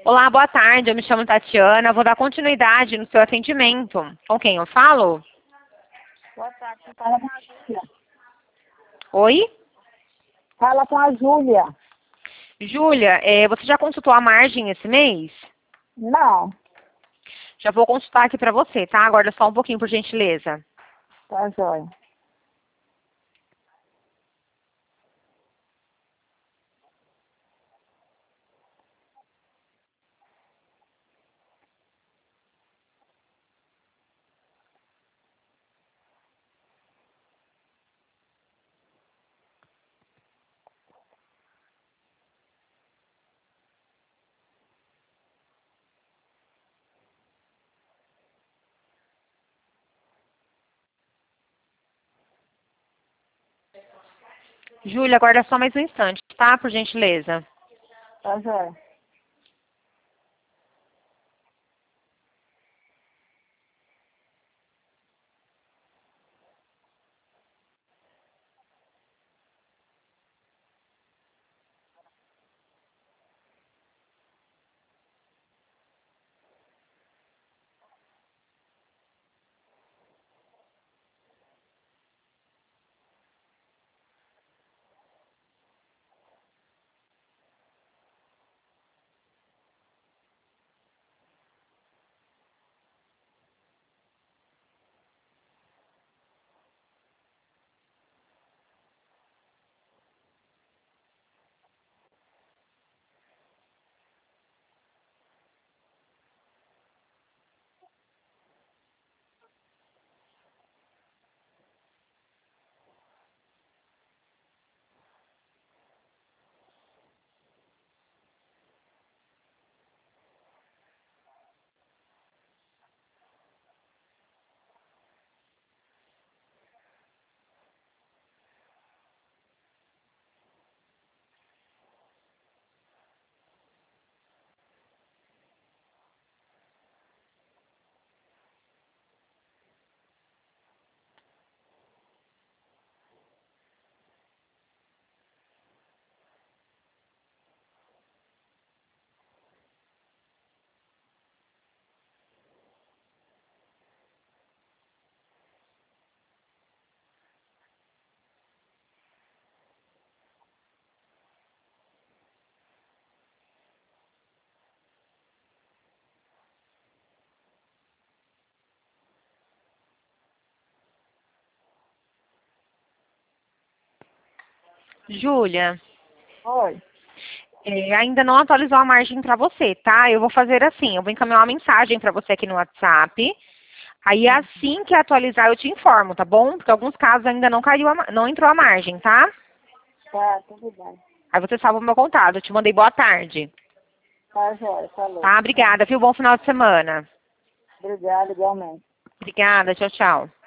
Olá, boa tarde. Eu me chamo Tatiana. Vou dar continuidade no seu atendimento. Com quem eu falo? Boa tarde, fala com a Júlia. Oi? Fala com a Júlia. Júlia, você já consultou a margem esse mês? Não, Já vou consultar aqui para você, tá? Aguarda só um pouquinho, por gentileza. tá jóia. Júlia, aguarda só mais um instante, tá? Por gentileza. Tá jóia. Júlia, Oi. ainda não atualizou a margem para você, tá? Eu vou fazer assim, eu vou encaminhar uma mensagem para você aqui no WhatsApp. Aí assim que atualizar eu te informo, tá bom? Porque alguns casos ainda não caiu, não entrou a margem, tá? Tá, tudo bem. Aí você salva o meu contato. Eu te mandei boa tarde. Tá jóia, falou. Tá? Obrigada, viu? Bom final de semana. Obrigada, igualmente. Obrigada, tchau, tchau.